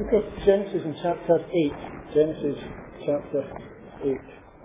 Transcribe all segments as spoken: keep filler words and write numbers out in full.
book of Genesis in chapter eight. Genesis chapter eight.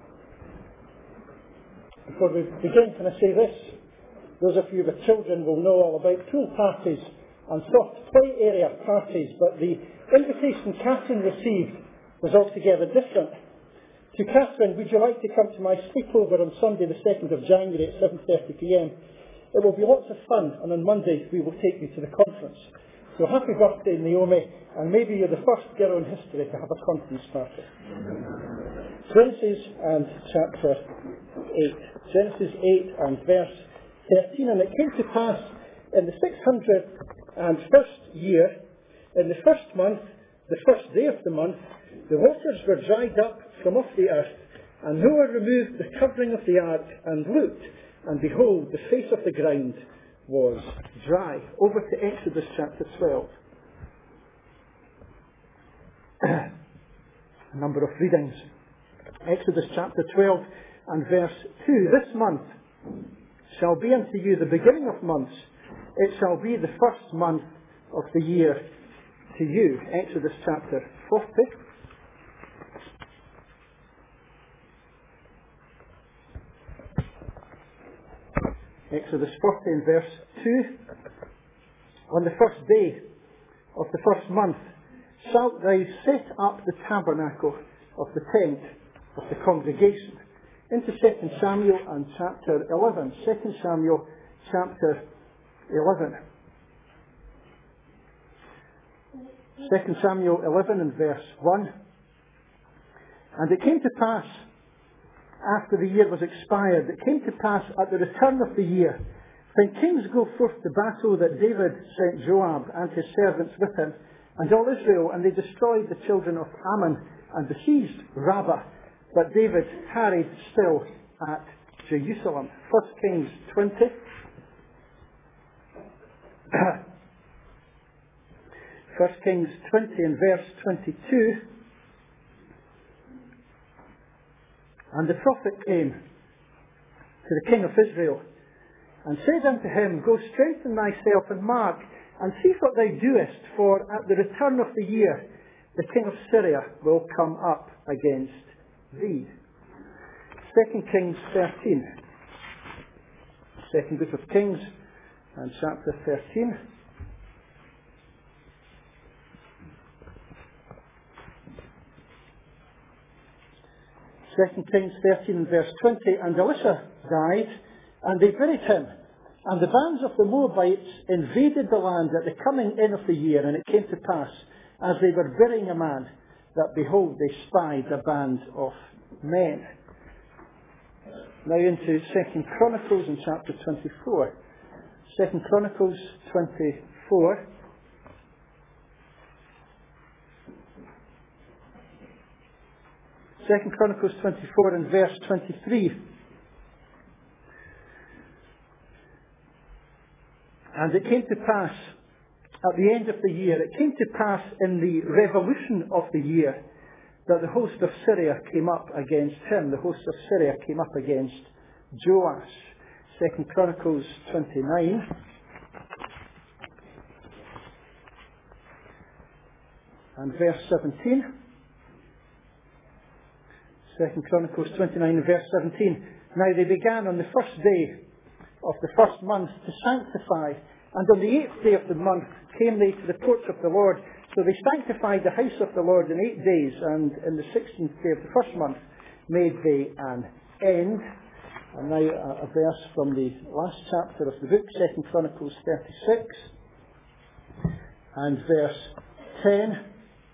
Before we begin, can I say this? Those of you with children will know all about pool parties and soft play area parties, but the invitation Catherine received was altogether different. To Catherine, would you like to come to my sleepover on Sunday the second of January at seven thirty p m? It will be lots of fun, and on Monday we will take you to the conference. So happy birthday, Naomi, and maybe you're the first girl in history to have a conference party. Genesis and chapter eight. Genesis eight and verse thirteen. And it came to pass in the six hundred and first year, in the first month, the first day of the month, the waters were dried up from off the earth, and Noah removed the covering of the ark and looked, and behold, the face of the ground was dry. Over to Exodus chapter twelve. A number of readings. Exodus chapter twelve and verse two. This month shall be unto you the beginning of months. It shall be the first month of the year to you. Exodus chapter forty. Exodus forty and verse two. On the first day of the first month shalt thou set up the tabernacle of the tent of the congregation. Into Second Samuel and chapter eleven. Second Samuel chapter eleven. Second Samuel eleven and verse one. And it came to pass, after the year was expired, it came to pass at the return of the year, when kings go forth to battle, that David sent Joab and his servants with him, and all Israel, and they destroyed the children of Ammon, and besieged Rabbah. But David tarried still at Jerusalem. First Kings twenty. First Kings twenty and verse twenty-two. And the prophet came to the king of Israel, and said unto him, Go strengthen thyself and mark, and see what thou doest, for at the return of the year the king of Syria will come up against thee. Second Kings thirteen. Second book of Kings and chapter thirteen. Second Kings thirteen and verse twenty. And Elisha died, and they buried him. And the bands of the Moabites invaded the land at the coming in of the year. And it came to pass, as they were burying a man, that behold, they spied a band of men. Now into Second Chronicles in chapter twenty-four. Second Chronicles twenty-four. Second Chronicles twenty-four and verse twenty-three. And it came to pass at the end of the year, it came to pass in the revolution of the year, that the host of Syria came up against him. The host of Syria came up against Joash. Second Chronicles twenty-nine. And verse seventeen. Second Chronicles twenty-nine and verse seventeen. Now they began on the first day of the first month to sanctify, and on the eighth day of the month came they to the porch of the Lord. So they sanctified the house of the Lord in eight days, and in the sixteenth day of the first month made they an end. And now a, a verse from the last chapter of the book, Second Chronicles thirty-six and verse ten.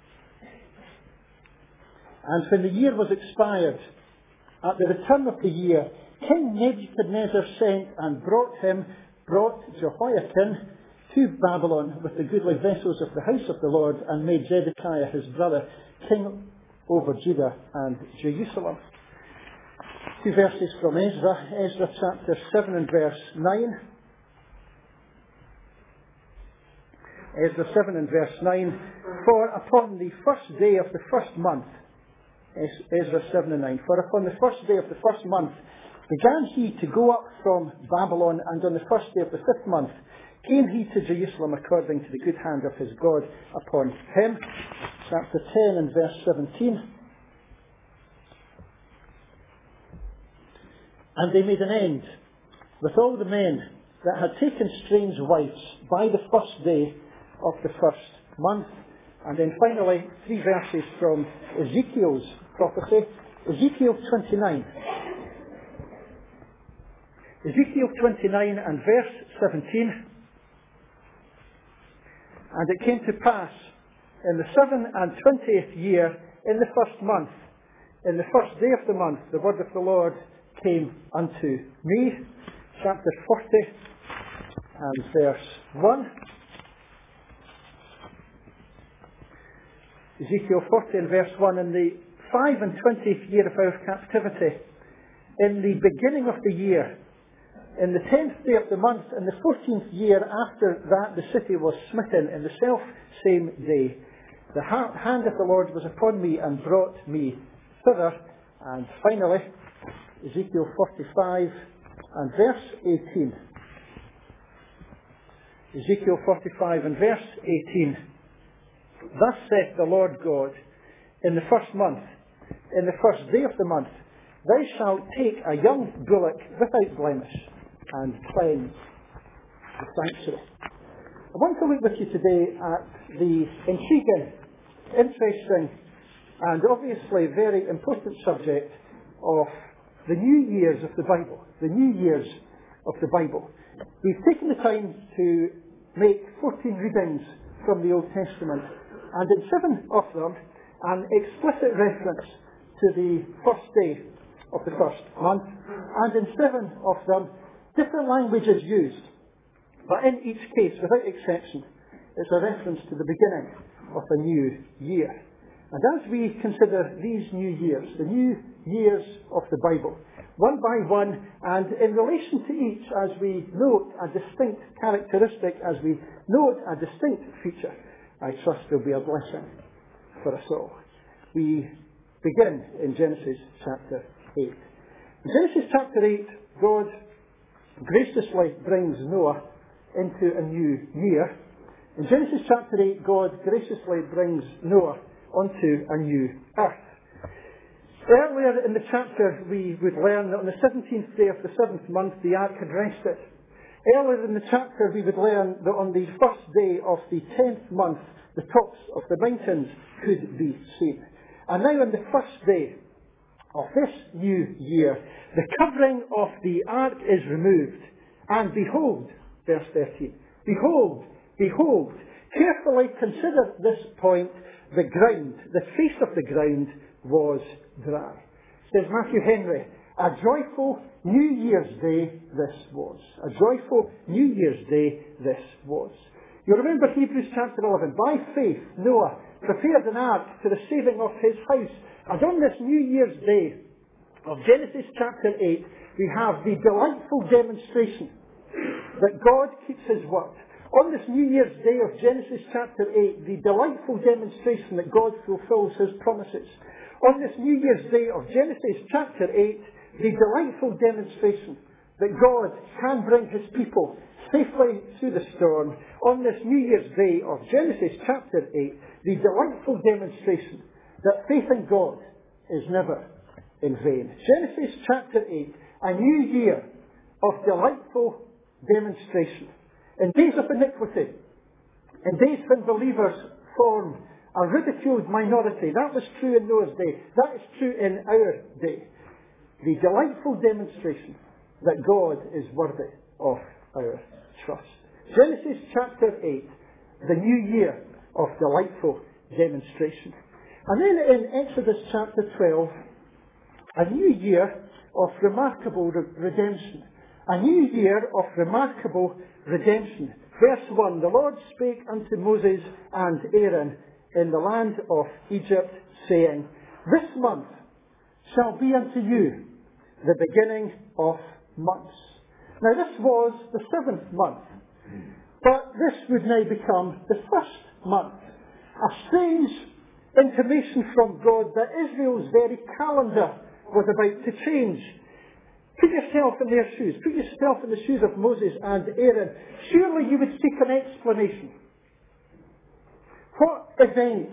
And when the year was expired, at the return of the year, King Nebuchadnezzar sent and brought him, brought Jehoiakim to Babylon with the goodly vessels of the house of the Lord, and made Zedekiah his brother king over Judah and Jerusalem. Two verses from Ezra, Ezra chapter seven and verse nine. Ezra seven and verse nine. For upon the first day of the first month, Ezra seven and nine, for upon the first day of the first month began he to go up from Babylon, and on the first day of the fifth month came he to Jerusalem according to the good hand of his God upon him. Chapter ten and verse seventeen. And they made an end with all the men that had taken strange wives by the first day of the first month. And then finally, three verses from Ezekiel's prophecy. Ezekiel twenty-nine. Ezekiel twenty-nine and verse seventeen. And it came to pass in the seven and twentieth year, in the first month, in the first day of the month, the word of the Lord came unto me. Chapter forty and verse one. Ezekiel forty and verse one. In the five and twentieth year of our captivity, in the beginning of the year, in the tenth day of the month, in the fourteenth year after that the city was smitten, in the self same day, the ha- hand of the Lord was upon me and brought me thither. And finally, Ezekiel forty-five and verse eighteen. Ezekiel forty-five and verse eighteen. Thus saith the Lord God, in the first month, in the first day of the month, thou shalt take a young bullock without blemish, and cleanse the sanctuary. I want to look with you today at the intriguing, interesting, and obviously very important subject of the New Years of the Bible. The New Years of the Bible. We've taken the time to make fourteen readings from the Old Testament, and in seven of them, an explicit reference to the first day of the first month, and in seven of them, different languages used, but in each case, without exception, it's a reference to the beginning of a new year. And as we consider these new years, the new years of the Bible, one by one, and in relation to each, as we note a distinct characteristic, as we note a distinct feature, I trust there'll be a blessing for us all. We begin in Genesis chapter eight. In Genesis chapter eight, God graciously brings Noah into a new year. In Genesis chapter eight, God graciously brings Noah onto a new earth. Earlier in the chapter, we would learn that on the seventeenth day of the seventh month, the ark had rested. Earlier in the chapter, we would learn that on the first day of the tenth month, the tops of the mountains could be seen. And now on the first day of this new year, the covering of the ark is removed. And behold, verse thirteen, behold, behold, carefully consider this point, the ground, the face of the ground was dry. Says Matthew Henry, a joyful New Year's Day this was. A joyful New Year's Day this was. You remember Hebrews chapter eleven. By faith, Noah prepared an ark to the saving of his house. And on this New Year's Day of Genesis chapter eight, we have the delightful demonstration that God keeps his word. On this New Year's Day of Genesis chapter eight, the delightful demonstration that God fulfills his promises. On this New Year's Day of Genesis chapter eight, the delightful demonstration that God can bring his people safely through the storm. On this New Year's Day of Genesis chapter eight, the delightful demonstration that faith in God is never in vain. Genesis chapter eight, a new year of delightful demonstration. In days of iniquity, in days when believers form a ridiculed minority, that was true in Noah's day, that is true in our day. The delightful demonstration that God is worthy of our trust. Genesis chapter eight, the new year of delightful demonstration. And then in Exodus chapter twelve, a new year of remarkable re- redemption. A new year of remarkable redemption. Verse one, the Lord spake unto Moses and Aaron in the land of Egypt, saying, this month shall be unto you the beginning of months. Now this was the seventh month, but this would now become the first month. A strange intimation from God that Israel's very calendar was about to change. Put yourself in their shoes. Put yourself in the shoes of Moses and Aaron. Surely you would seek an explanation. What event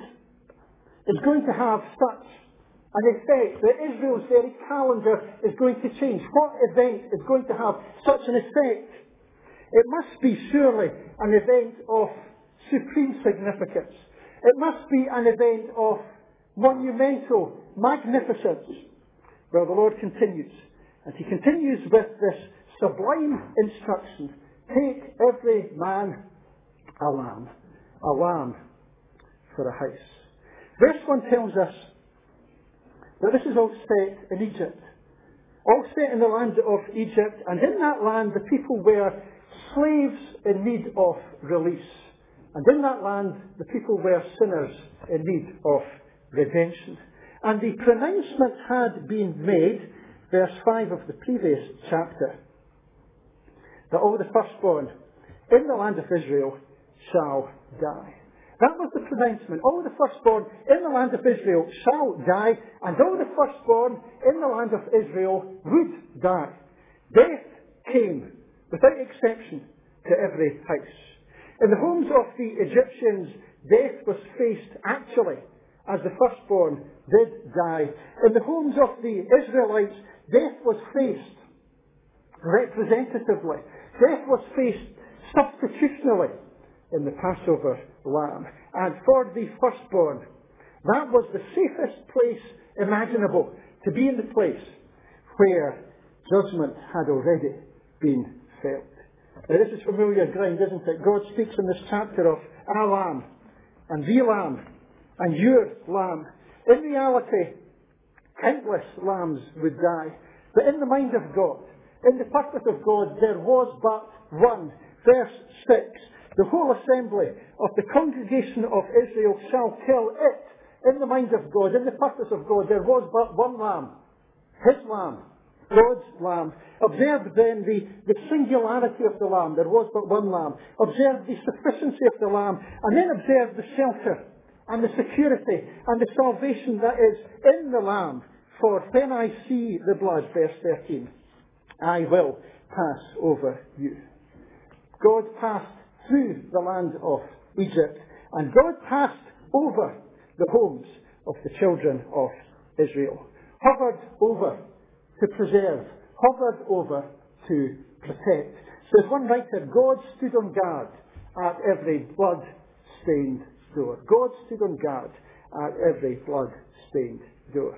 is going to have such an effect that Israel's very calendar is going to change? What event is going to have such an effect? It must be surely an event of supreme significance. It must be an event of monumental magnificence. Well, the Lord continues. And he continues with this sublime instruction. Take every man a lamb. A lamb for a house. Verse one tells us that this is all set in Egypt. All set in the land of Egypt. And in that land the people were slaves in need of release. And in that land the people were sinners in need of redemption. And the pronouncement had been made, verse five of the previous chapter, that all the firstborn in the land of Israel shall die. That was the pronouncement. All the firstborn in the land of Israel shall die, and all the firstborn in the land of Israel would die. Death came, without exception, to every house. In the homes of the Egyptians, death was faced actually as the firstborn did die. In the homes of the Israelites, death was faced representatively. Death was faced substitutionally in the Passover lamb. And for the firstborn, that was the safest place imaginable, to be in the place where judgment had already been felt. Now, this is familiar ground, isn't it? God speaks in this chapter of a lamb, and the lamb, and your lamb. In reality, countless lambs would die. But in the mind of God, in the purpose of God, there was but one. Verse six. The whole assembly of the congregation of Israel shall kill it. In the mind of God, in the purpose of God, there was but one lamb. His lamb. God's lamb. Observe then the, the singularity of the lamb. There was but one lamb. Observe the sufficiency of the lamb. And then observe the shelter and the security and the salvation that is in the lamb. For when I see the blood, verse thirteen, I will pass over you. God passed through the land of Egypt, and God passed over the homes of the children of Israel. Hovered over to preserve, hovered over to protect. Says one writer, God stood on guard at every blood-stained door. God stood on guard at every blood-stained door.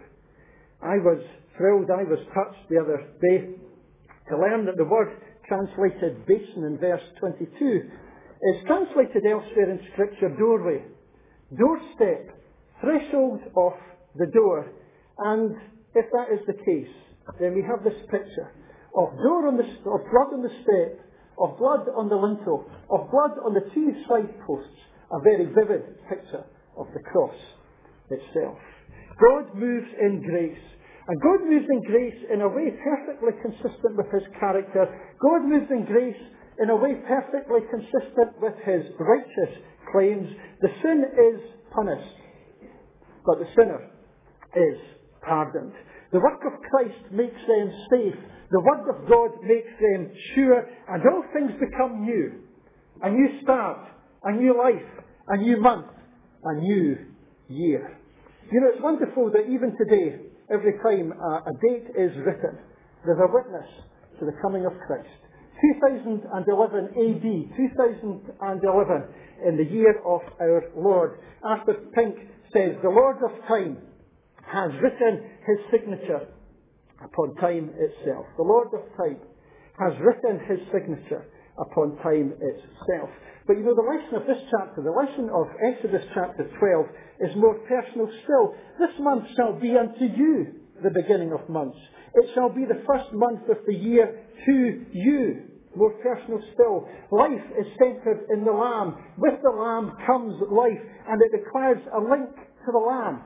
I was thrilled, I was touched the other day to learn that the word translated basin in verse twenty-two is translated elsewhere in Scripture doorway, doorstep, threshold of the door. And if that is the case, then we have this picture of door on the of blood on the step, of blood on the lintel, of blood on the two side posts. A very vivid picture of the cross itself. God moves in grace. And God moves in grace in a way perfectly consistent with his character. God moves in grace in a way perfectly consistent with his righteous claims. The sin is punished, but the sinner is pardoned. The work of Christ makes them safe. The word of God makes them sure. And all things become new. A new start, a new life, a new month, a new year. You know, it's wonderful that even today, every time uh, a date is written, there's a witness to the coming of Christ. two thousand eleven A D, two thousand eleven, in the year of our Lord. Arthur Pink says, the Lord of time has written his signature upon time itself. The Lord of time has written his signature upon time itself. But you know, the lesson of this chapter, the lesson of Exodus chapter twelve, is more personal still. This month shall be unto you the beginning of months. It shall be the first month of the year to you. More personal still. Life is centred in the Lamb. With the Lamb comes life, and it requires a link to the Lamb.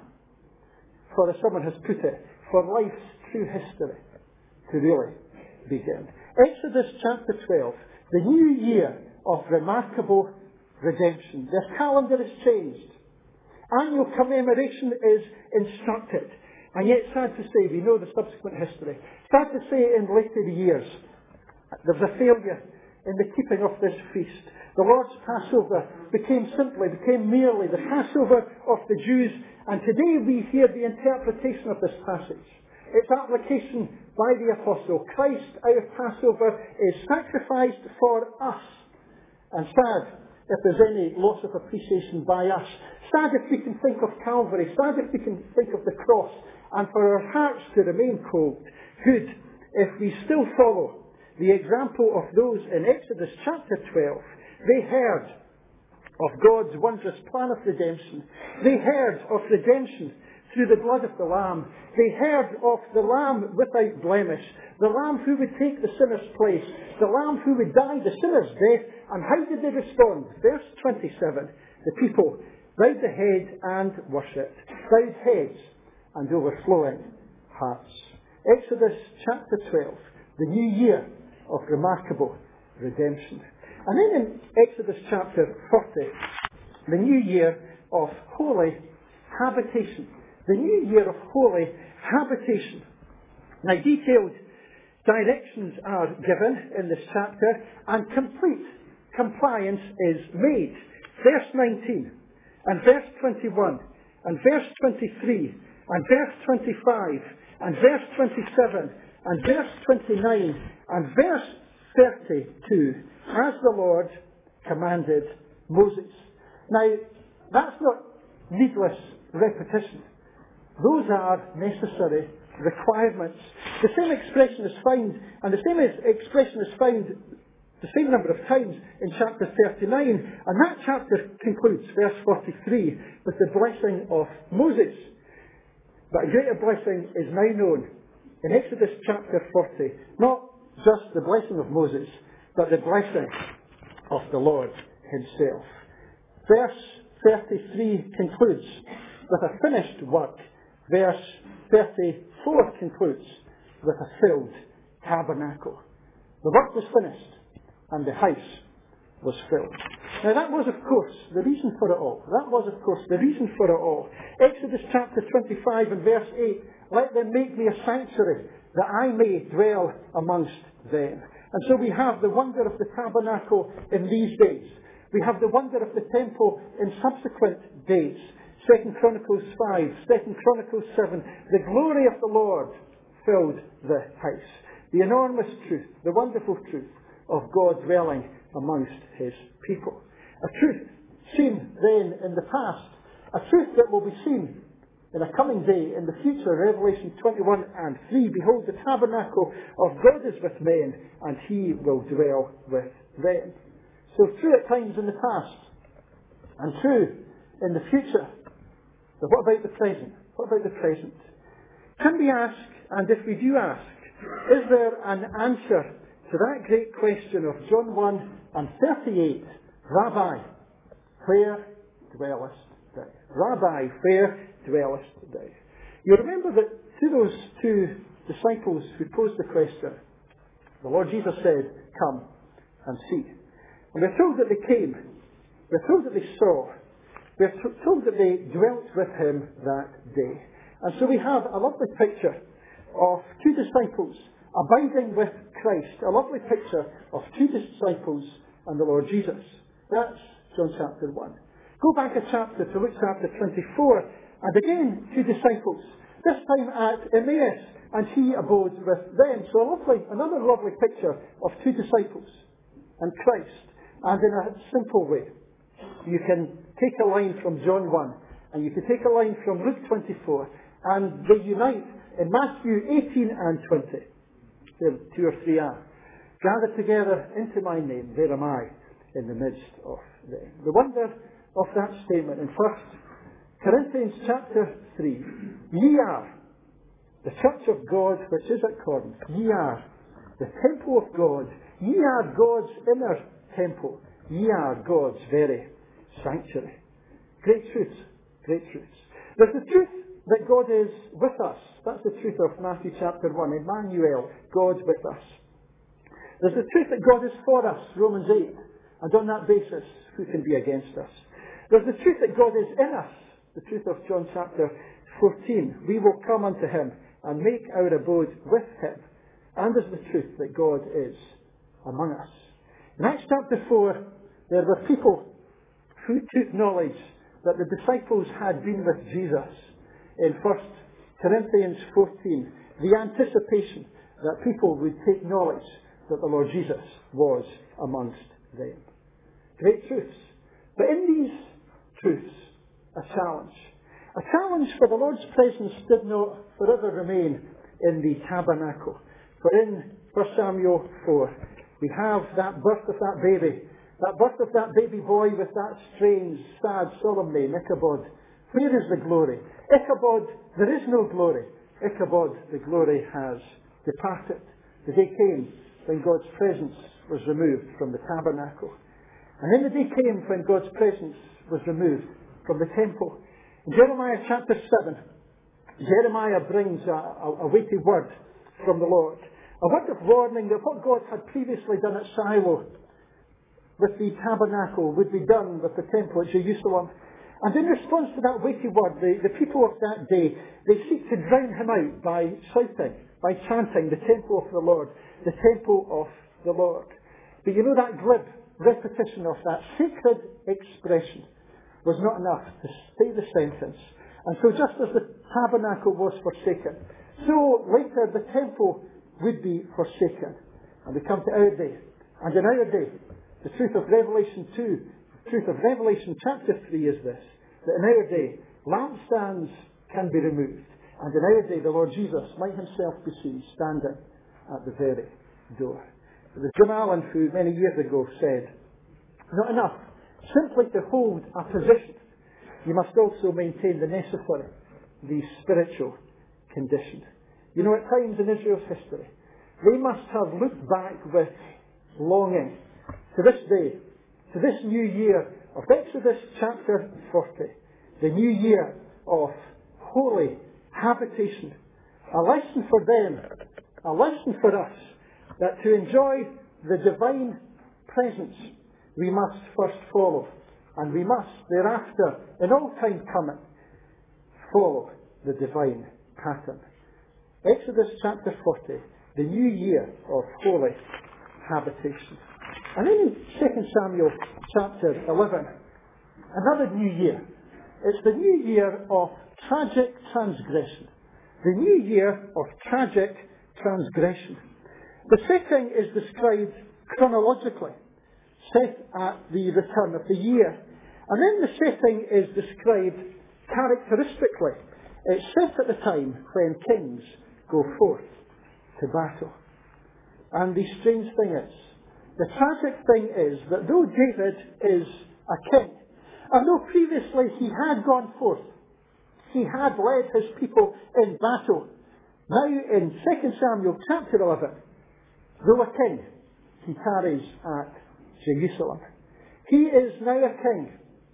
For as someone has put it, for life's true history to really begin. Exodus chapter twelve, the new year of remarkable redemption. Their calendar is changed. Annual commemoration is instructed. And yet, sad to say, we know the subsequent history. Sad to say, in later years, there was a failure in the keeping of this feast. The Lord's Passover became simply, became merely the Passover of the Jews, and today we hear the interpretation of this passage. Its application by the Apostle. Christ, our Passover, is sacrificed for us. And sad if there's any loss of appreciation by us. Sad if we can think of Calvary. Sad if we can think of the cross. And for our hearts to remain cold. Good if we still follow the example of those in Exodus chapter twelve. They heard of God's wondrous plan of redemption. They heard of redemption through the blood of the Lamb. They heard of the Lamb without blemish, the Lamb who would take the sinner's place, the Lamb who would die the sinner's death. And how did they respond? Verse twenty-seven. The people bowed the head and worshipped, bowed heads and overflowing hearts. Exodus chapter twelve, the new year of remarkable redemption. And then in Exodus chapter forty, the new year of holy habitation. The new year of holy habitation. Now, detailed directions are given in this chapter, and complete compliance is made. Verse nineteen, and verse twenty-one, and verse twenty-three, and verse twenty-five, and verse twenty-seven, and verse twenty-nine, and verse thirty-two, as the Lord commanded Moses. Now, that's not needless repetition. Those are necessary requirements. The same expression is found, and the same expression is found the same number of times in chapter thirty-nine, and that chapter concludes, verse forty-three, with the blessing of Moses. But a greater blessing is now known in Exodus chapter forty. Not just the blessing of Moses, but the blessing of the Lord himself. Verse thirty-three concludes with a finished work. Verse thirty-four concludes with a filled tabernacle. The work was finished and the house was filled. Now that was, of course, the reason for it all. That was, of course, the reason for it all. Exodus chapter twenty-five and verse eight, let them make me a sanctuary that I may dwell amongst them. And so we have the wonder of the tabernacle in these days. We have the wonder of the temple in subsequent days. Second Chronicles five, Second Chronicles seven. The glory of the Lord filled the house. The enormous truth, the wonderful truth of God dwelling amongst his people. A truth seen then in the past. A truth that will be seen in a coming day in the future. Revelation twenty-one and three. Behold, the tabernacle of God is with men, and he will dwell with them. So true at times in the past, and true in the future. But what about the present? What about the present? Can we ask, and if we do ask, is there an answer to that great question of John one and thirty-eight? Rabbi, where dwellest thou? Rabbi, where dwellest thou? You remember that to those two disciples who posed the question, the Lord Jesus said, come and see. And we're told that they came. We're told that they saw. We're told that they dwelt with him that day. And so we have a lovely picture of two disciples abiding with Christ. A lovely picture of two disciples and the Lord Jesus. That's John chapter one. Go back a chapter to Luke chapter twenty-four. And again, two disciples. This time at Emmaus. And he abode with them. So a lovely, another lovely picture of two disciples and Christ. And in a simple way. You can take a line from John one, and you can take a line from Luke twenty-four, and they unite in Matthew eighteen and twenty. There two or three are. Gather together into my name, there am I in the midst of them. The wonder of that statement in First Corinthians chapter three. Ye are the church of God which is at Corinth. Ye are the temple of God. Ye are God's inner temple. Ye are God's very sanctuary. Great truths. Great truths. There's the truth that God is with us. That's the truth of Matthew chapter one. Emmanuel, God with us. There's the truth that God is for us. Romans eight. And on that basis, who can be against us? There's the truth that God is in us. The truth of John chapter fourteen. We will come unto him and make our abode with him. and as the truth that God is among us. In Acts chapter four, there were people who took knowledge that the disciples had been with Jesus. In First Corinthians fourteen, the anticipation that people would take knowledge that the Lord Jesus was amongst them. Great truths. But in these truths, a challenge. A challenge, for the Lord's presence did not forever remain in the tabernacle. For in First Samuel four, we have that birth of that baby, that birth of that baby boy with that strange, sad, solemn name, Ichabod. Where is the glory? Ichabod, there is no glory. Ichabod, the glory has departed. The day came when God's presence was removed from the tabernacle. And then the day came when God's presence was removed from the temple. In Jeremiah chapter seven, Jeremiah brings a, a, a weighty word from the Lord. A word of warning that what God had previously done at Shiloh with the tabernacle would be done with the temple at Jerusalem. And in response to that weighty word, the, the people of that day, they seek to drown him out by shouting, by chanting, the temple of the Lord, the temple of the Lord. But you know, that glib repetition of that sacred expression was not enough to stay the sentence. And so just as the tabernacle was forsaken, so later the temple would be forsaken. And we come to our day. And in our day, the truth of Revelation two, the truth of Revelation chapter three is this, that in our day, lampstands can be removed. And in our day, the Lord Jesus might himself be seen standing at the very door. It was John Allen who many years ago said, not enough simply to hold a position. You must also maintain the necessary, the spiritual condition. You know, at times in Israel's history, they must have looked back with longing to this day, to this new year of Exodus chapter forty, the new year of holy habitation. A lesson for them, a lesson for us, that to enjoy the divine presence, we must first follow, and we must thereafter, in all time coming, follow the divine pattern. Exodus chapter forty, the new year of holy habitation. And then in Second Samuel chapter eleven, another new year. It's the new year of tragic transgression. The new year of tragic transgression. The setting is described chronologically, set at the return of the year. And then the setting is described characteristically. It's set at the time when kings go forth to battle. And the strange thing is, the tragic thing is that though David is a king, and though previously he had gone forth, he had led his people in battle, now in Second Samuel chapter eleven, though a king, he tarries at Jerusalem. He is now a king,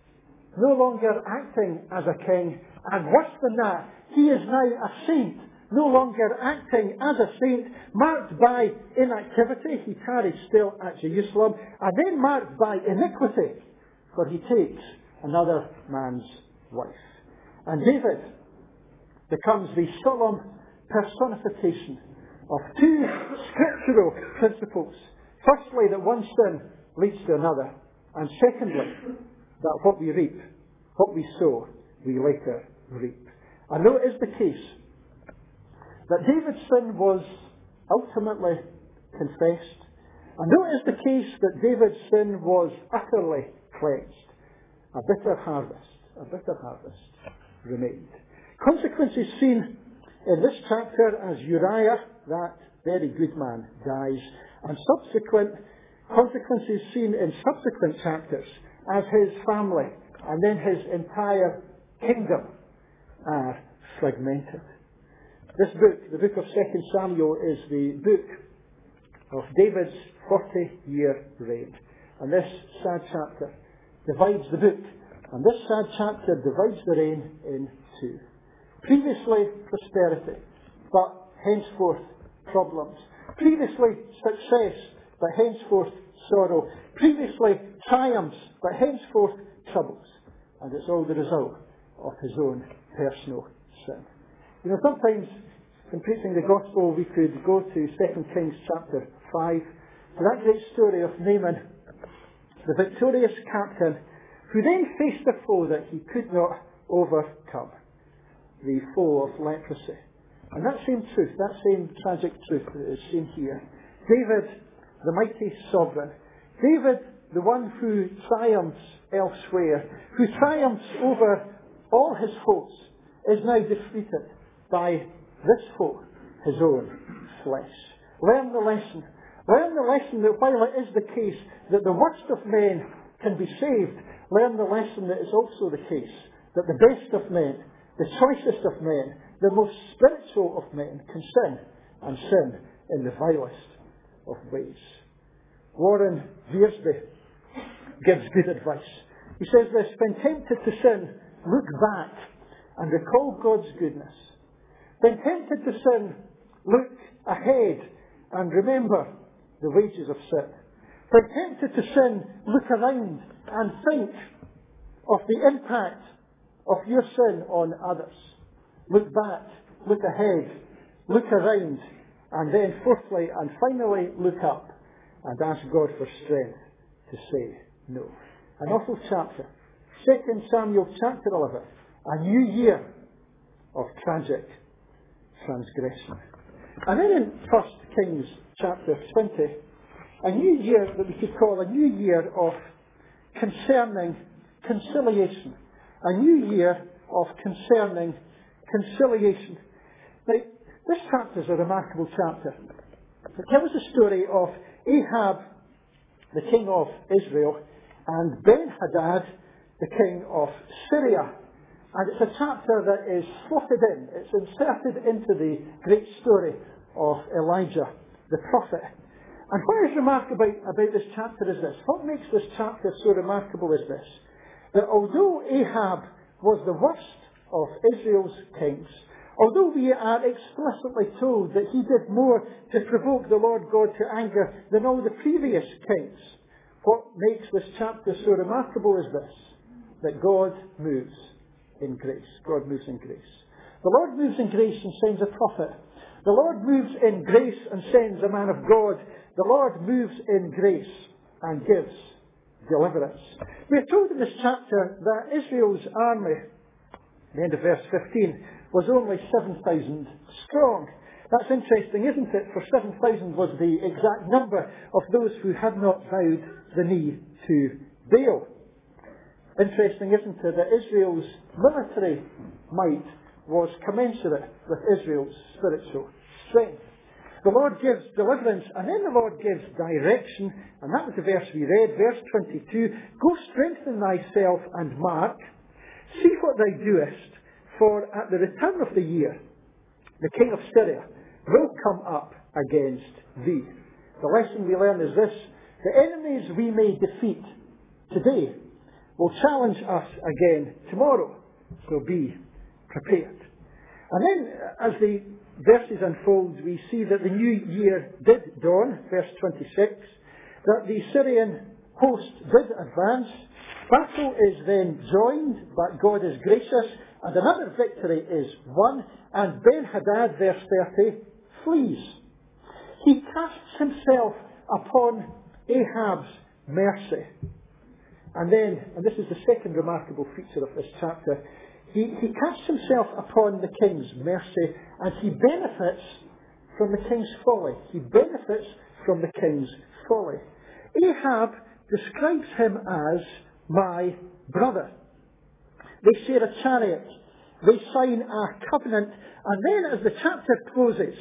no longer acting as a king, and worse than that, he is now a saint, no longer acting as a saint, marked by inactivity. He tarries still at Jerusalem, and then marked by iniquity, for he takes another man's wife. And David becomes the solemn personification of two scriptural principles. Firstly, that one sin leads to another. And secondly, that what we reap, what we sow, we later reap. And though it is the case that David's sin was ultimately confessed, and though it is the case that David's sin was utterly cleansed, a bitter harvest, a bitter harvest remained. Consequences seen in this chapter as Uriah, that very good man, dies, and subsequent consequences seen in subsequent chapters as his family and then his entire kingdom are fragmented. This book, the book of Second Samuel, is the book of David's forty-year reign. And this sad chapter divides the book, and this sad chapter divides the reign in two. Previously prosperity, but henceforth problems. Previously success, but henceforth sorrow. Previously triumphs, but henceforth troubles. And it's all the result of his own personal sin. You know, sometimes in preaching the gospel, we could go to Second Kings chapter five, to that great story of Naaman, the victorious captain, who then faced a foe that he could not overcome, the foe of leprosy. And that same truth, that same tragic truth that is seen here. David, the mighty sovereign, David, the one who triumphs elsewhere, who triumphs over all his foes, is now defeated by this foe, his own flesh. Learn the lesson. Learn the lesson that while it is the case that the worst of men can be saved, learn the lesson that it's also the case that the best of men, the choicest of men, the most spiritual of men can sin, and sin in the vilest of ways. Warren Wiersbe gives good advice. He says this: when tempted to sin, look back and recall God's goodness. When tempted to sin, look ahead and remember the wages of sin. When tempted to sin, look around and think of the impact of your sin on others. Look back, look ahead, look around, and then fourthly and finally look up and ask God for strength to say no. An awful chapter. Second Samuel chapter eleven. A new year of tragic transgression. And then in First Kings chapter twenty, a new year that we could call a new year of concerning conciliation. A new year of concerning conciliation. Now, this chapter is a remarkable chapter. It tells the story of Ahab, the king of Israel, and Ben-Hadad, the king of Syria. And it's a chapter that is slotted in. It's inserted into the great story of Elijah, the prophet. And what is remarkable about, about this chapter is this. What makes this chapter so remarkable is this. That although Ahab was the worst of Israel's kings, although we are explicitly told that he did more to provoke the Lord God to anger than all the previous kings, what makes this chapter so remarkable is this, that God moves in grace. God moves in grace. The Lord moves in grace and sends a prophet. The Lord moves in grace and sends a man of God. The Lord moves in grace and gives deliverance. We are told in this chapter that Israel's army, the end of verse fifteen, was only seven thousand strong. That's interesting, isn't it? For seven thousand was the exact number of those who had not bowed the knee to Baal. Interesting, isn't it, that Israel's military might was commensurate with Israel's spiritual strength. The Lord gives deliverance, and then the Lord gives direction, and that was the verse we read, verse twenty-two. Go strengthen thyself and mark, see what thou doest, for at the return of the year the king of Syria will come up against thee. The lesson we learn is this: the enemies we may defeat today will challenge us again tomorrow, so be prepared. And then, as the verses unfold, we see that the new year did dawn, verse twenty-six, that the Syrian host did advance. Battle is then joined, but God is gracious, and another victory is won, and Ben-Hadad, verse thirty, flees. He casts himself upon Ahab's mercy. And then, and this is the second remarkable feature of this chapter, he, he casts himself upon the king's mercy, and he benefits from the king's folly. He benefits from the king's folly. Ahab describes him as my brother. They share a chariot. They sign a covenant. And then as the chapter closes,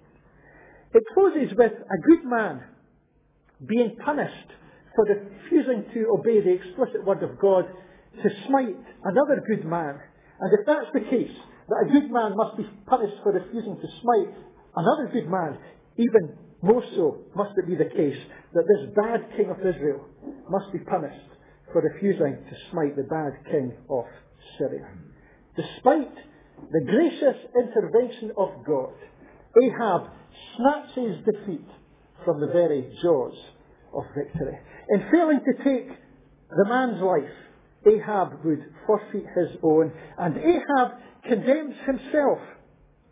it closes with a good man being punished for refusing to obey the explicit word of God to smite another good man. And if that's the case, that a good man must be punished for refusing to smite another good man, even more so must it be the case that this bad king of Israel must be punished for refusing to smite the bad king of Syria. Despite the gracious intervention of God, Ahab snatches defeat from the very jaws of victory. In failing to take the man's life, Ahab would forfeit his own, and Ahab condemns himself.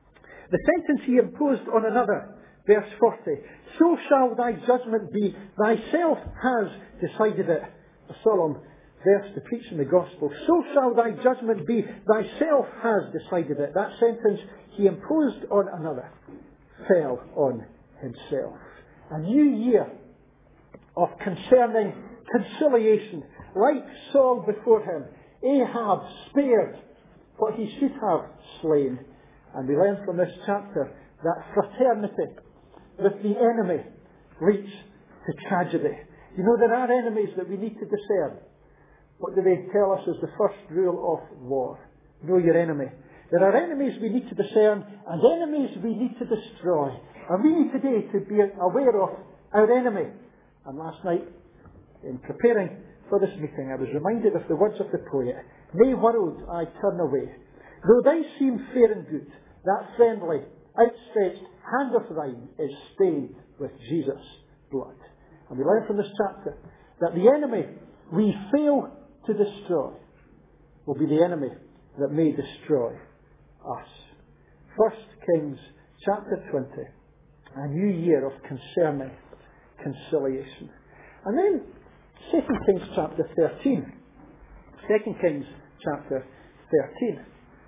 The sentence he imposed on another, verse forty, so shall thy judgment be, thyself has decided it. A solemn verse to preach in the gospel. So shall thy judgment be, thyself has decided it. That sentence he imposed on another fell on himself. A new year of concerning conciliation. Like Saul before him, Ahab spared what he should have slain. And we learn from this chapter that fraternity with the enemy leads to tragedy. You know, there are enemies that we need to discern. What do they tell us is the first rule of war? Know your enemy. There are enemies we need to discern and enemies we need to destroy. And we need today to be aware of our enemy. And last night, in preparing for this meeting, I was reminded of the words of the poet, nay world I turn away, though they seem fair and good, that friendly, outstretched hand of thine is stained with Jesus' blood. And we learn from this chapter that the enemy we fail to destroy will be the enemy that may destroy us. First Kings chapter twenty, a new year of concerning conciliation. And then Second Kings chapter thirteen. Second Kings chapter thirteen.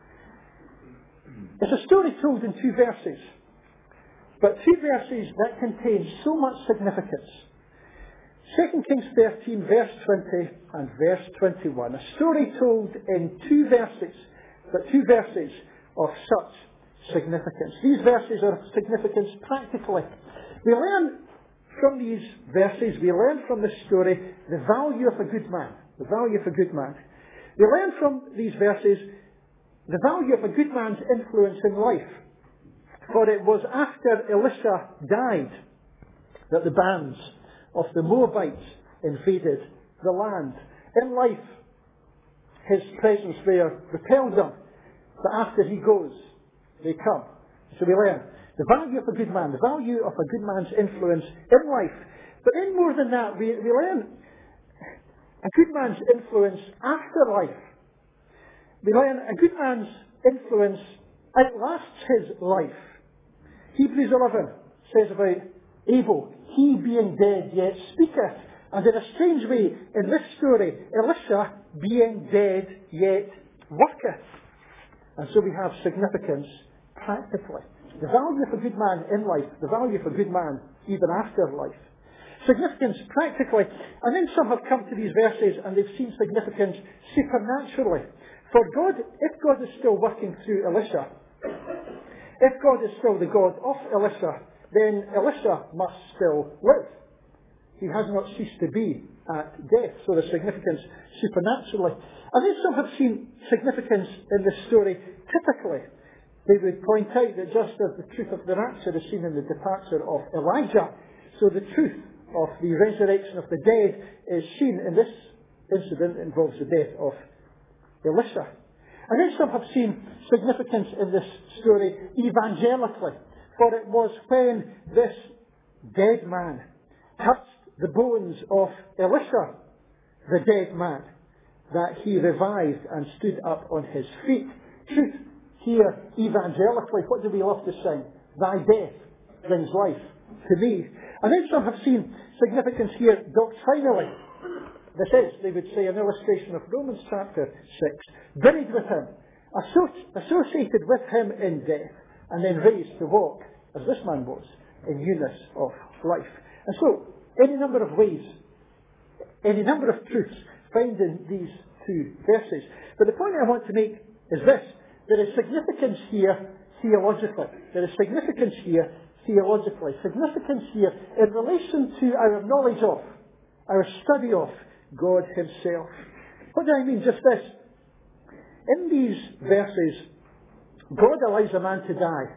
It's a story told in two verses, but two verses that contain so much significance. Second Kings thirteen, verse twenty and verse twenty-one. A story told in two verses, but two verses of such significance. These verses are of significance practically. We learn from these verses, we learn from this story, the value of a good man. The value of a good man. We learn from these verses the value of a good man's influence in life. For it was after Elisha died that the bands of the Moabites invaded the land. In life, his presence there repelled them. But after he goes, they come. So we learn the value of a good man, the value of a good man's influence in life. But then more than that, we, we learn a good man's influence after life. We learn a good man's influence outlasts his life. Hebrews eleven says about Abel, he being dead yet speaketh. And in a strange way, in this story, Elisha being dead yet worketh. And so we have significance practically. The value of a good man in life, the value of a good man even after life. Significance practically. And then some have come to these verses and they've seen significance supernaturally. For God, if God is still working through Elisha, if God is still the God of Elisha, then Elisha must still live. He has not ceased to be at death. So there's significance supernaturally. And then some have seen significance in this story typically. They would point out that just as the truth of the rapture is seen in the departure of Elijah, so the truth of the resurrection of the dead is seen in this incident that involves the death of Elisha. And then some have seen significance in this story evangelically. For it was when this dead man touched the bones of Elisha, the dead man, that he revived and stood up on his feet. Truth here evangelically, what do we love to sing? Thy death brings life to me. And then some have seen significance here doctrinally. This is, they would say, an illustration of Romans chapter six. Buried with him, associated with him in death, and then raised to walk, as this man was, in newness of life. And so, any number of ways, any number of truths found in these two verses. But the point I want to make is this. There is significance here theologically. There is significance here theologically. Significance here in relation to our knowledge of, our study of God Himself. What do I mean? Just this. In these verses, God allows a man to die.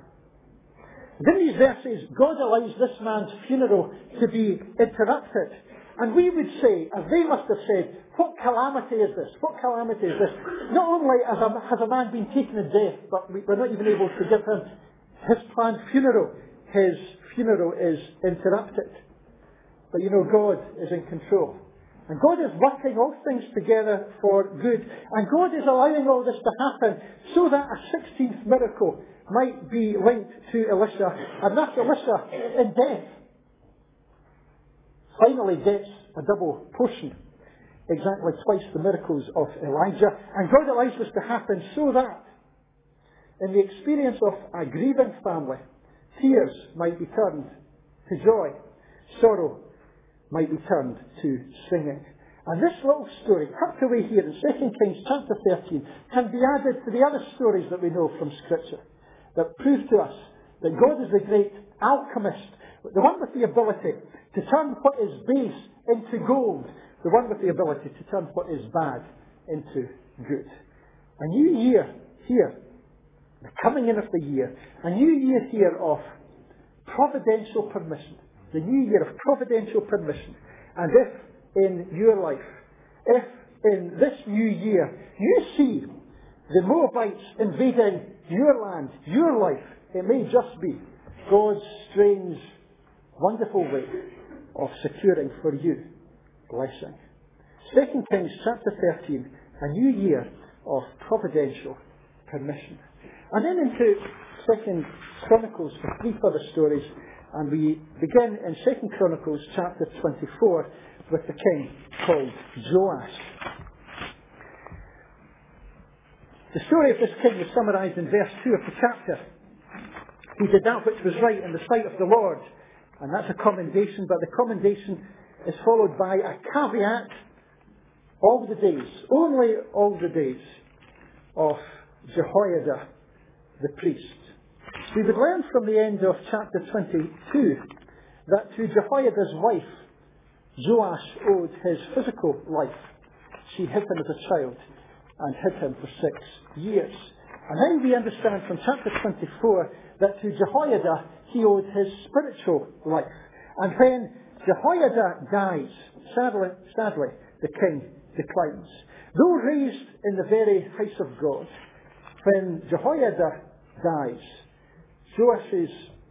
In these verses, God allows this man's funeral to be interrupted. And we would say, as they must have said, what calamity is this? What calamity is this? Not only has a, has a man been taken to death, but we, we're not even able to give him his planned funeral. His funeral is interrupted. But you know, God is in control. And God is working all things together for good. And God is allowing all this to happen so that a sixteenth miracle might be linked to Elisha, and that's Elisha in death. Finally gets a double portion, exactly twice the miracles of Elijah. And God allows this to happen so that in the experience of a grieving family, tears might be turned to joy. Sorrow might be turned to singing. And this little story, tucked away here in Second Kings chapter thirteen, can be added to the other stories that we know from Scripture that prove to us that God is the great alchemist, the one with the ability to turn what is base into gold, the one with the ability to turn what is bad into good. A new year here, the coming in of the year, a new year here of providential permission, the new year of providential permission. And if in your life, if in this new year you see the Moabites invading your land, your life, it may just be God's strange, wonderful way of securing for you blessing. Second Kings chapter thirteen, a new year of providential permission. And then into Second Chronicles for three further stories, and we begin in Second Chronicles chapter twenty-four with the king called Joash. The story of this king is summarised in verse two of the chapter. He did that which was right in the sight of the Lord. And that's a commendation, but the commendation is followed by a caveat. All the days, only all the days of Jehoiada the priest. We would learn from the end of chapter twenty-two that to Jehoiada's wife, Joash owed his physical life. She hid him as a child and hid him for six years. And then we understand from chapter twenty-four that to Jehoiada he owed his spiritual life. And when Jehoiada dies, sadly, sadly, the king declines. Though raised in the very house of God, when Jehoiada dies, Joash's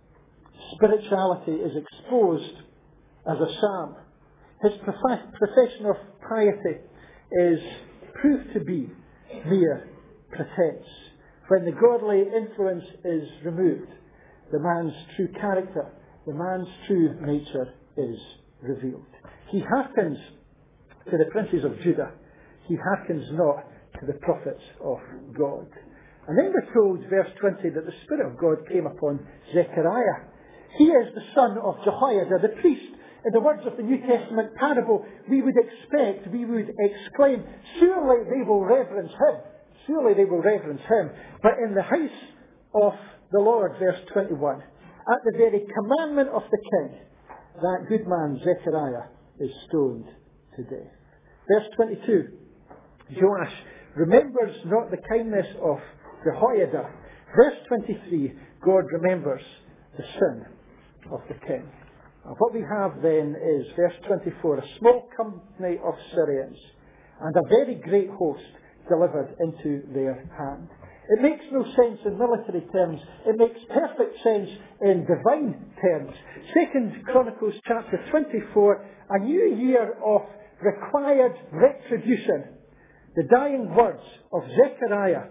spirituality is exposed as a sham. His profession of piety is proved to be mere pretense. When the godly influence is removed, the man's true character, the man's true nature is revealed. He hearkens to the princes of Judah. He hearkens not to the prophets of God. And then we're told, verse twenty, that the Spirit of God came upon Zechariah. He is the son of Jehoiada, the priest. In the words of the New Testament parable, we would expect, we would exclaim, surely they will reverence him. Surely they will reverence him. But in the house of the Lord, verse twenty-one, at the very commandment of the king, that good man Zechariah is stoned to death. Verse twenty-two, Joash remembers not the kindness of Jehoiada. Verse twenty-three, God remembers the sin of the king. And what we have then is, verse twenty-four, a small company of Syrians and a very great host delivered into their hand. It makes no sense in military terms. It makes perfect sense in divine terms. Second Chronicles chapter twenty-four, a new year of required retribution. The dying words of Zechariah.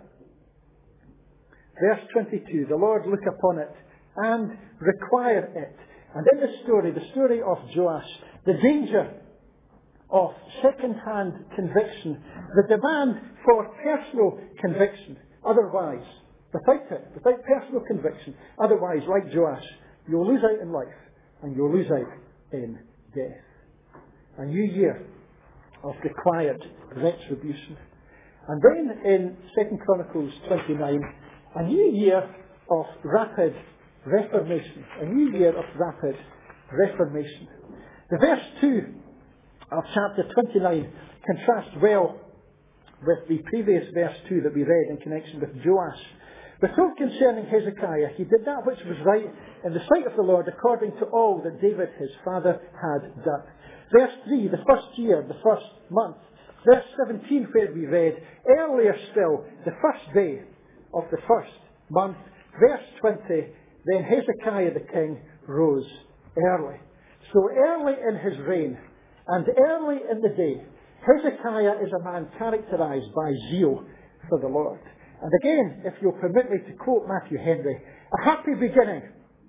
Verse twenty-two, the Lord look upon it and require it. And in the story, the story of Joash, the danger of second-hand conviction, the demand for personal conviction. Otherwise, without it, without personal conviction, otherwise, like Joash, you'll lose out in life and you'll lose out in death. A new year of required retribution. And then in Second Chronicles twenty-nine, a new year of rapid reformation. A new year of rapid reformation. The verse two of chapter twenty-nine contrasts well with the previous verse two that we read in connection with Joash. We're told concerning Hezekiah, he did that which was right in the sight of the Lord according to all that David his father had done. Verse three, the first year, the first month. Verse seventeen, where we read, earlier still, the first day of the first month. Verse twenty, then Hezekiah the king rose early. So early in his reign, and early in the day, Hezekiah is a man characterized by zeal for the Lord. And again, if you'll permit me to quote Matthew Henry, a happy beginning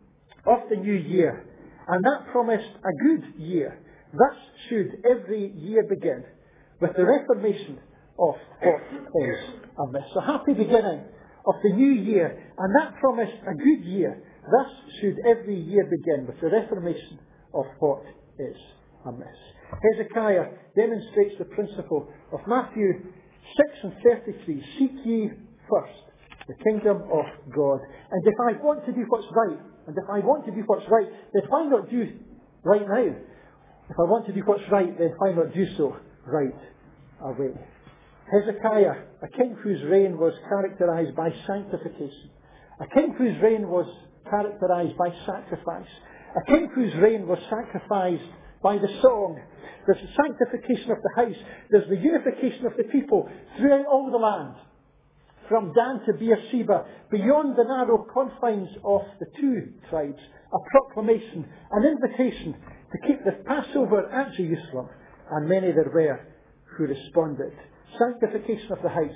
of the new year, and that promised a good year. Thus should every year begin with the reformation of what is amiss. A happy beginning of the new year, and that promised a good year. Thus should every year begin with the reformation of what is amiss. Hezekiah demonstrates the principle of Matthew six and thirty-three. Seek ye first the kingdom of God. And if I want to do what's right, and if I want to do what's right, then why not do right now? If I want to do what's right, then why not do so right away? Hezekiah, a king whose reign was characterized by sanctification, a king whose reign was characterized by sacrifice, a king whose reign was sacrificed by the song. There's the sanctification of the house, there's the unification of the people throughout all the land, from Dan to Beersheba, beyond the narrow confines of the two tribes, a proclamation, an invitation to keep the Passover at Jerusalem, and many there were who responded. Sanctification of the house,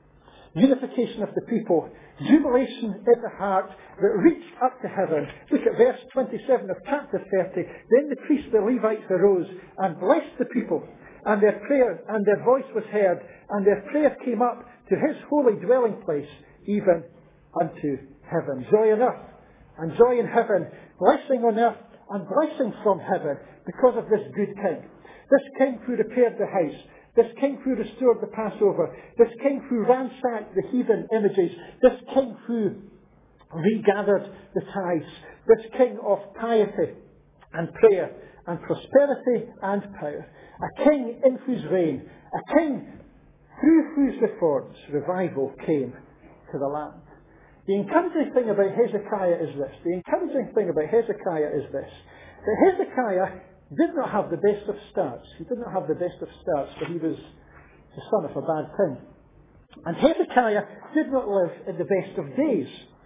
unification of the people, jubilation in the heart that reached up to heaven. Look at verse twenty-seven of chapter thirty. Then the priests, the Levites, arose and blessed the people, and their prayer and their voice was heard, and their prayer came up to his holy dwelling place, even unto heaven. Joy on earth and joy in heaven, blessing on earth and blessing from heaven, because of this good king. This king who repaired the house, this king who restored the Passover, this king who ransacked the heathen images, this king who regathered the tithes, this king of piety and prayer and prosperity and power, a king in whose reign, a king through whose reforms revival came to the land. The encouraging thing about Hezekiah is this. The encouraging thing about Hezekiah is this. That Hezekiah did not have the best of starts. He did not have the best of starts, but he was the son of a bad king. And Hezekiah did not live in the best of days.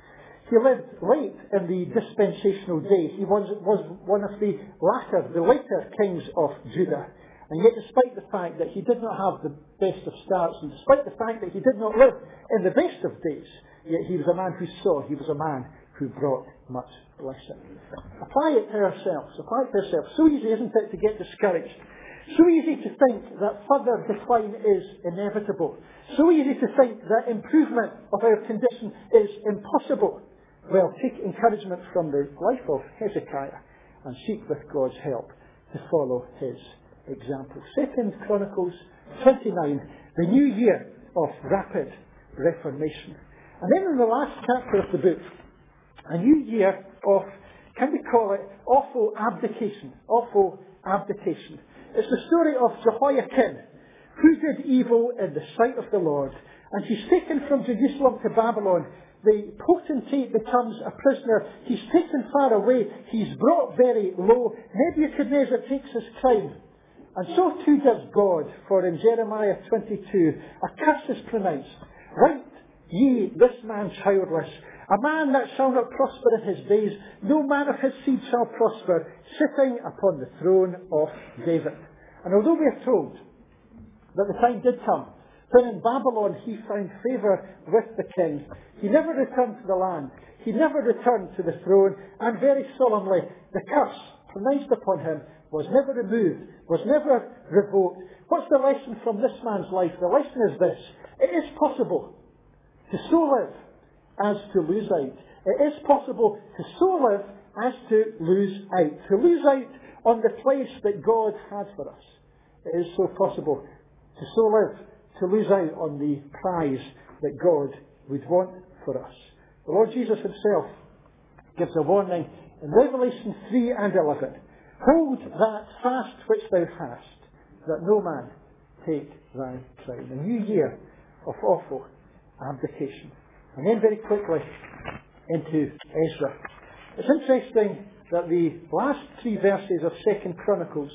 He lived late in the dispensational days. He was, was one of the latter, the later kings of Judah. And yet, despite the fact that he did not have the best of starts, and despite the fact that he did not live in the best of days, yet he was a man who saw, he was a man who brought much blessing. Apply it to ourselves. Apply it to ourselves. So easy, isn't it, to get discouraged? So easy to think that further decline is inevitable. So easy to think that improvement of our condition is impossible. Well, take encouragement from the life of Hezekiah and seek with God's help to follow his example. Second Chronicles twenty-nine, the new year of rapid reformation. And then in the last chapter of the book, a new year of, can we call it, awful abdication. Awful abdication. It's the story of Jehoiakim, who did evil in the sight of the Lord. And he's taken from Jerusalem to Babylon. The potentate becomes a prisoner. He's taken far away. He's brought very low. Nebuchadnezzar takes his crown. And so too does God, for in Jeremiah twenty-two, a curse is pronounced. Write ye this man childless, a man that shall not prosper in his days, no man of his seed shall prosper, sitting upon the throne of David. And although we are told that the time did come when in Babylon he found favour with the king, he never returned to the land, he never returned to the throne, and very solemnly the curse pronounced upon him was never removed, was never revoked. What's the lesson from this man's life? The lesson is this: it is possible to so live as to lose out. It is possible to so live as to lose out. To lose out on the place that God had for us. It is so possible to so live, to lose out on the prize that God would want for us. The Lord Jesus himself gives a warning in Revelation three and eleven. Hold that fast which thou hast, that no man take thy crown. A new year of awful abdication. And then very quickly into Ezra. It's interesting that the last three verses of Second Chronicles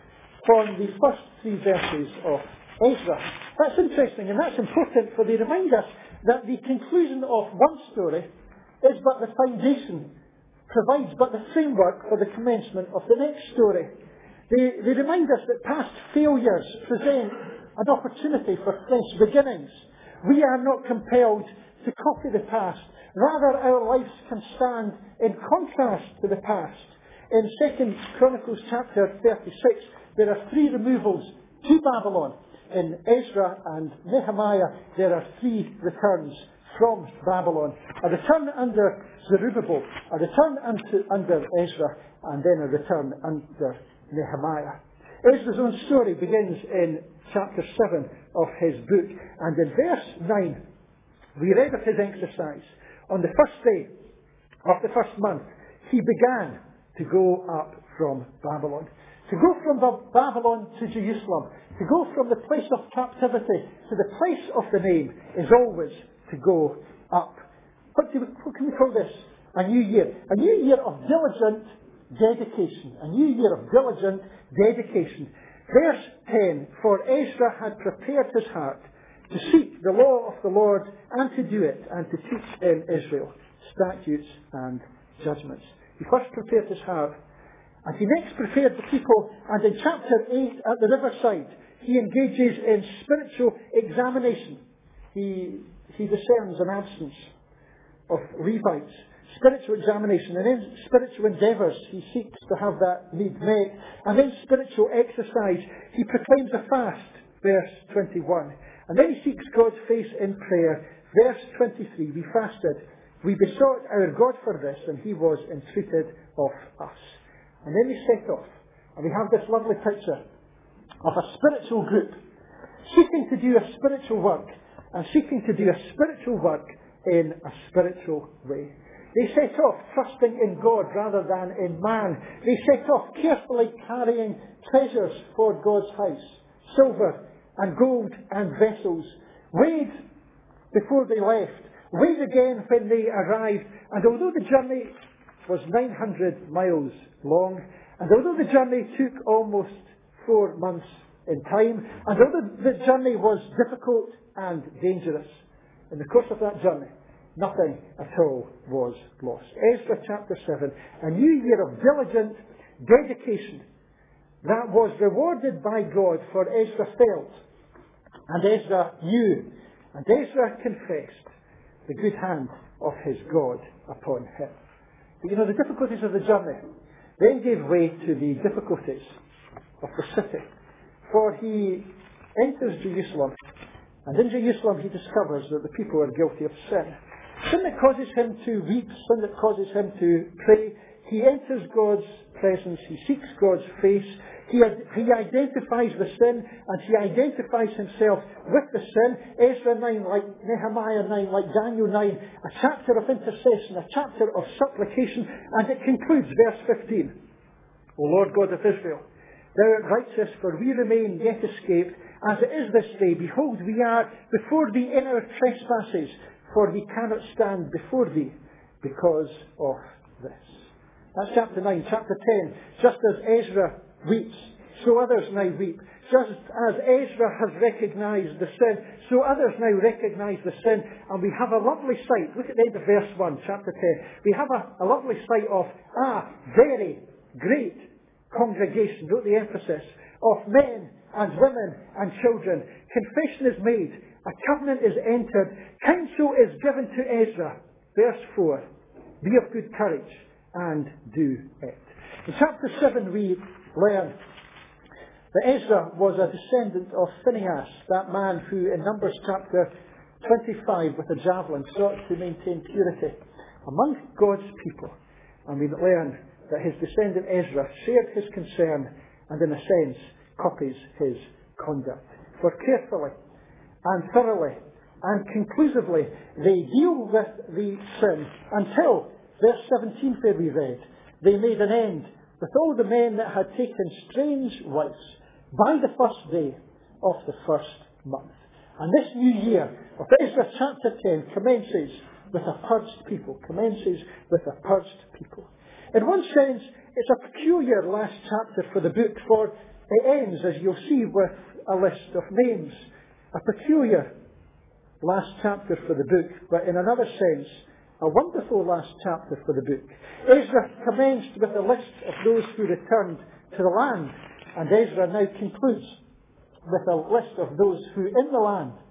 form the first three verses of Ezra. That's interesting, and that's important, for they remind us that the conclusion of one story is but the foundation, provides but the framework for the commencement of the next story. They, they remind us that past failures present an opportunity for fresh beginnings. We are not compelled to copy the past. Rather, our lives can stand in contrast to the past. In Second Chronicles chapter thirty-six, there are three removals to Babylon. In Ezra and Nehemiah, there are three returns from Babylon. A return under Zerubbabel, a return under, under Ezra, and then a return under Nehemiah. Ezra's own story begins in chapter seven of his book. And in verse nine, we read of his exercise. On the first day of the first month, he began to go up from Babylon. To go from Babylon to Jerusalem, to go from the place of captivity to the place of the name, is always to go up. What, do we, what can we call this? A new year. A new year of diligent dedication. A new year of diligent dedication. Verse ten, for Ezra had prepared his heart to seek the law of the Lord and to do it, and to teach in Israel statutes and judgments. He first prepared his heart, and he next prepared the people. And in chapter eight at the riverside, he engages in spiritual examination. He, he discerns an absence of Levites. Spiritual examination, and in spiritual endeavours he seeks to have that need met. And in spiritual exercise he proclaims a fast, verse twenty-one. And then he seeks God's face in prayer, verse twenty-three. We fasted, we besought our God for this, and he was entreated of us. And then we set off, and we have this lovely picture of a spiritual group seeking to do a spiritual work, and seeking to do a spiritual work in a spiritual way. They set off trusting in God rather than in man. They set off carefully carrying treasures for God's house, silver and gold and vessels, weighed before they left, weighed again when they arrived. And although the journey was nine hundred miles long, and although the journey took almost four months in time, and although the journey was difficult and dangerous, in the course of that journey, nothing at all was lost. Ezra chapter seven, a new year of diligent dedication that was rewarded by God, for Ezra felt, and Ezra knew, and Ezra confessed the good hand of his God upon him. But you know, the difficulties of the journey then gave way to the difficulties of the city. For he enters Jerusalem, and in Jerusalem he discovers that the people are guilty of sin. Sin that causes him to weep, sin that causes him to pray. He enters God's presence, he seeks God's face, he, he identifies the sin, and he identifies himself with the sin. Ezra nine, like Nehemiah nine, like Daniel nine, a chapter of intercession, a chapter of supplication, and it concludes, verse fifteen. O Lord God of Israel, thou art righteous, for we remain yet escaped, as it is this day. Behold, we are before thee in our trespasses, for we cannot stand before thee because of this. That's chapter nine. Chapter ten. Just as Ezra weeps, so others now weep. Just as Ezra has recognised the sin, so others now recognise the sin. And we have a lovely sight. Look at the end of verse one, chapter ten. We have a, a lovely sight of a very great congregation. Note the emphasis. Of men and women and children. Confession is made. A covenant is entered. Counsel is given to Ezra. Verse four. Be of good courage and do it. In chapter seven we learn that Ezra was a descendant of Phinehas, that man who in Numbers chapter twenty-five with a javelin sought to maintain purity among God's people. And we learn that his descendant Ezra shared his concern and in a sense copies his conduct. For carefully and thoroughly and conclusively they deal with the sin until verse seventeen, where we read, they made an end with all the men that had taken strange wives by the first day of the first month. And this new year of Ezra chapter ten commences with a purged people, commences with a purged people. In one sense, it's a peculiar last chapter for the book, for it ends, as you'll see, with a list of names. A peculiar last chapter for the book, but in another sense, a wonderful last chapter for the book. Ezra commenced with a list of those who returned to the land, and Ezra now concludes with a list of those who in the land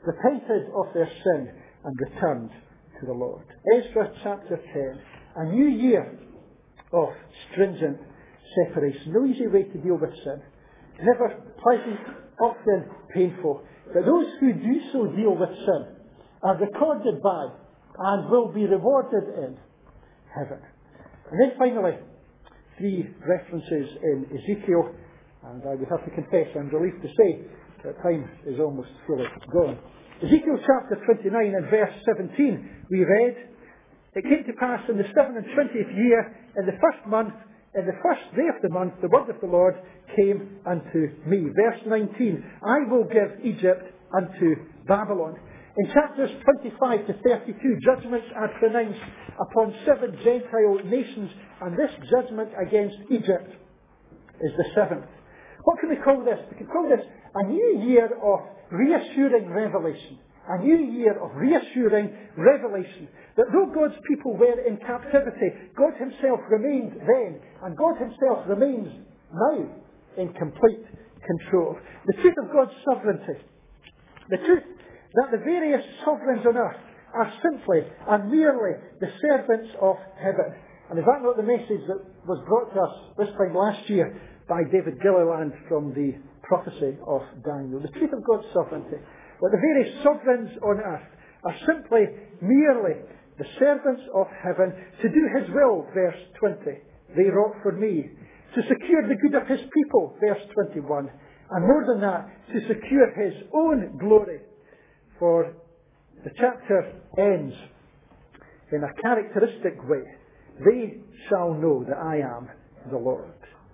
repented of their sin and returned to the Lord. Ezra chapter ten, a new year of stringent separation. No easy way to deal with sin. Never pleasant, often painful. But those who do so deal with sin are recorded by and will be rewarded in heaven. And then finally, three references in Ezekiel, and I would have to confess I'm relieved to say that time is almost fully gone. Ezekiel chapter twenty-nine and verse seventeen, we read, "It came to pass in the seven and twentieth year, in the first month, in the first day of the month, the word of the Lord came unto me." Verse nineteen, "I will give Egypt unto Babylon." In chapters twenty-five to thirty-two, judgments are pronounced upon seven Gentile nations, and this judgment against Egypt is the seventh. What can we call this? We can call this a new year of reassuring revelation. A new year of reassuring revelation. That though God's people were in captivity, God himself remained then, and God himself remains now in complete control. The truth of God's sovereignty. The truth that the various sovereigns on earth are simply and merely the servants of heaven. And is that not the message that was brought to us this time last year by David Gilliland from the prophecy of Daniel? The truth of God's sovereignty. That the various sovereigns on earth are simply merely the servants of heaven to do his will, verse twenty. They wrought for me. To secure the good of his people, verse twenty-one. And more than that, to secure his own glory. For the chapter ends in a characteristic way. They shall know that I am the Lord.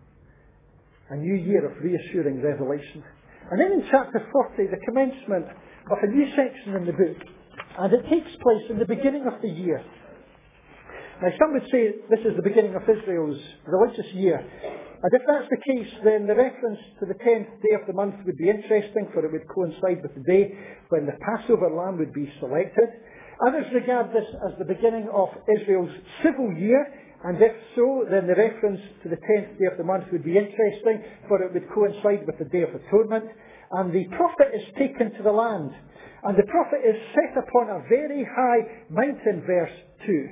A new year of reassuring revelation. And then in chapter forty, the commencement of a new section in the book. And it takes place in the beginning of the year. Now some would say this is the beginning of Israel's religious year. And if that's the case, then the reference to the tenth day of the month would be interesting, for it would coincide with the day when the Passover lamb would be selected. Others regard this as the beginning of Israel's civil year, and if so, then the reference to the tenth day of the month would be interesting, for it would coincide with the Day of Atonement. And the prophet is taken to the land, and the prophet is set upon a very high mountain, verse two.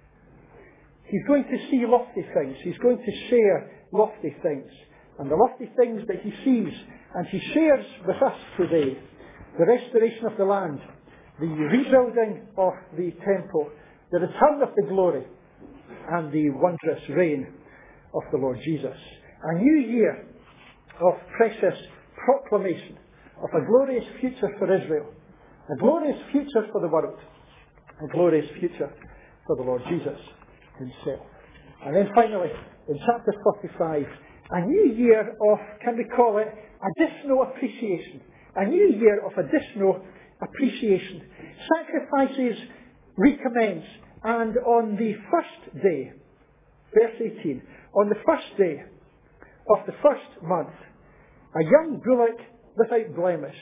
He's going to see lofty things. He's going to share lofty things. And the lofty things that he sees and he shares with us today, the restoration of the land, the rebuilding of the temple, the return of the glory, and the wondrous reign of the Lord Jesus. A new year of precious proclamation of a glorious future for Israel, a glorious future for the world, a glorious future for the Lord Jesus himself. And then finally, in chapter forty-five, a new year of, can we call it, additional appreciation. A new year of additional appreciation. Sacrifices recommence, and on the first day, verse eighteen, on the first day of the first month, a young bullock without blemish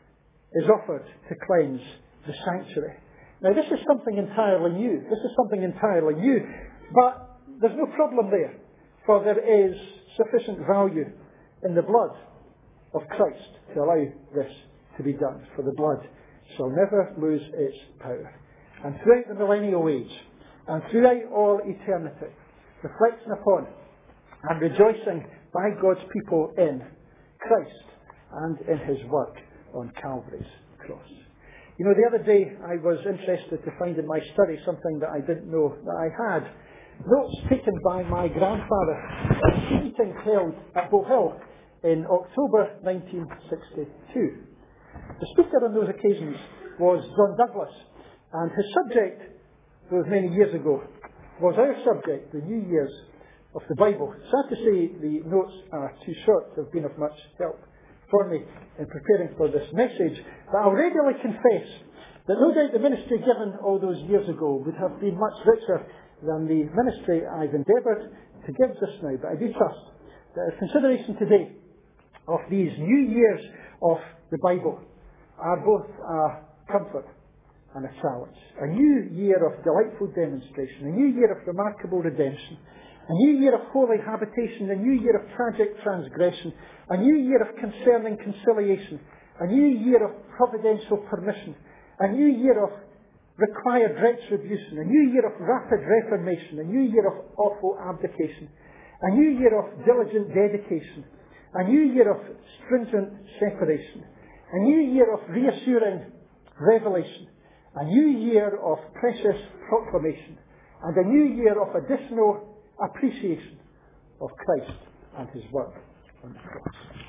is offered to cleanse the sanctuary. Now this is something entirely new. This is something entirely new. But there's no problem there. For there is sufficient value in the blood of Christ to allow this to be done. For the blood shall never lose its power. And throughout the millennial age, and throughout all eternity, reflecting upon and rejoicing by God's people in Christ and in his work on Calvary's cross. You know, the other day I was interested to find in my study something that I didn't know that I had. Notes taken by my grandfather at a meeting held at Bow Hill in October nineteen sixty-two. The speaker on those occasions was John Douglas, and his subject, those many years ago, was our subject, the New Years of the Bible. Sad to say the notes are too short to have been of much help for me in preparing for this message, but I'll readily confess that no doubt the ministry given all those years ago would have been much richer than the ministry I've endeavoured to give just now. But I do trust that a consideration today of these new years of the Bible are both a comfort and a challenge. A new year of delightful demonstration, a new year of remarkable redemption, a new year of holy habitation, a new year of tragic transgression, a new year of concerning conciliation, a new year of providential permission, a new year of required retribution, a new year of rapid reformation, a new year of awful abdication, a new year of diligent dedication, a new year of stringent separation, a new year of reassuring revelation, a new year of precious proclamation, and a new year of additional appreciation of Christ and his work on the cross.